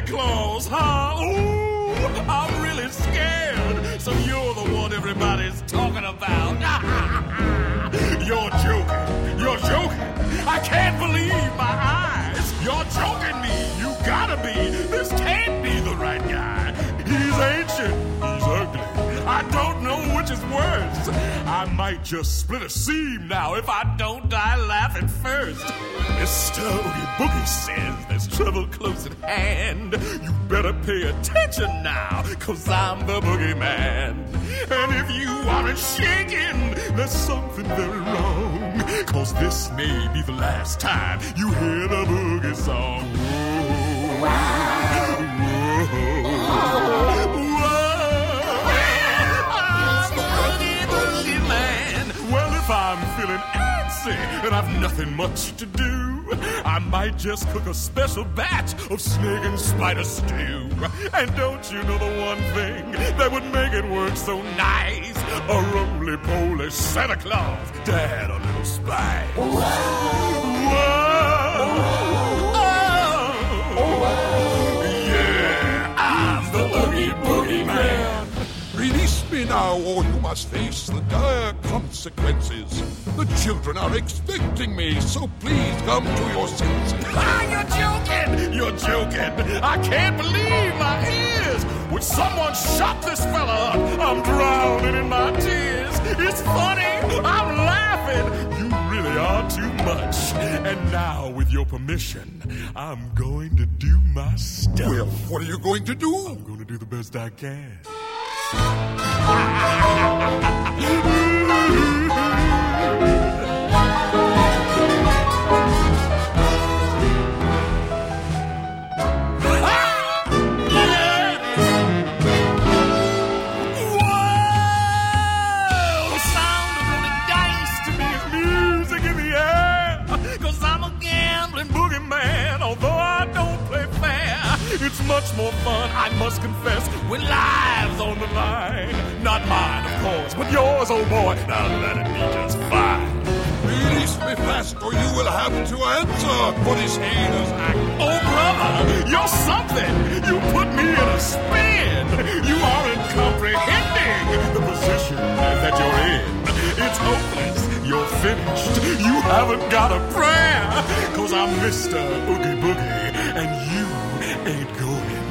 Claus, huh? Ooh, I'm really scared. So you're the one everybody's talking about. You're joking. I can't believe my eyes. You're joking me. You gotta be. This can't be the right guy. He's ancient. He's ugly. I don't know which is worse. I might just split a seam now if I don't die laughing first. Mr. Oogie Boogie says there's trouble close at hand. You better pay attention now, 'cause I'm the boogeyman. And if you aren't shaking, there's something very wrong, 'cause this may be the last time you hear the boogie song. Whoa, whoa, whoa. Well, if I'm feeling antsy and I've nothing much to do, I might just cook a special batch of snake and spider stew. And don't you know the one thing that would make it work so nice? A roly-poly Santa Claus to add a little spice. Whoa. Oh. Yeah, I'm the Oogie Boogie Man. Release me now, or you must face the dire consequences. The children are expecting me, so please come to your senses. You're joking. I can't believe my ears. Would someone shut this fella up? I'm drowning in my tears. It's funny. I'm laughing. You really are too much. And now, with your permission, I'm going to do my stuff. Well, what are you going to do? I'm going to do the best I can. It's much more fun, I must confess, when lives on the line. Not mine, of course, but yours, oh boy. Now let it be just fine. Release me fast, or you will have to answer for this heinous act. Oh, brother, you're something. You put me in a spin. You aren't comprehending the position that you're in. It's hopeless. You're finished. You haven't got a prayer, 'cause I'm Mr. Oogie Boogie, and you ain't going